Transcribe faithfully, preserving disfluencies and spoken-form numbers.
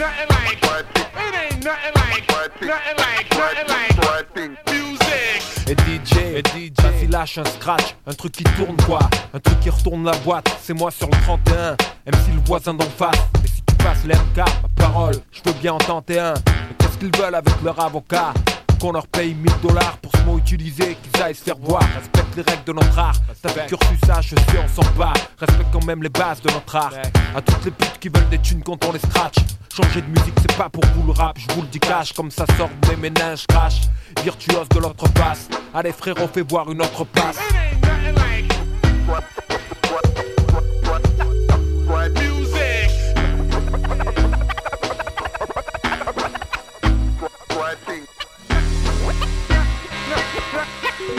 nothing like, it ain't nothing like, nothing like, nothing like music. Et D J, et D J, vas-y lâche un scratch, un truc qui tourne quoi, un truc qui retourne la boîte, c'est moi sur le trente et un, même si le voisin d'en face. Et si tu passes l'M K, ma parole, je veux bien en tenter un. Mais qu'est-ce qu'ils veulent avec leur avocat? Qu'on leur paye mille dollars pour ce mot utilisé, qu'ils aillent se faire voir. Respecte les règles de notre art, t'as vu cursus H, je sais on s'en bat. Respecte quand même les bases de notre art. À toutes les putes qui veulent des thunes quand on les scratch. Changer de musique c'est pas pour vous le rap, je vous le dis cash. Comme ça sort de mes méninges crash, virtuose de l'autre passe. Allez frérot fais voir une autre passe.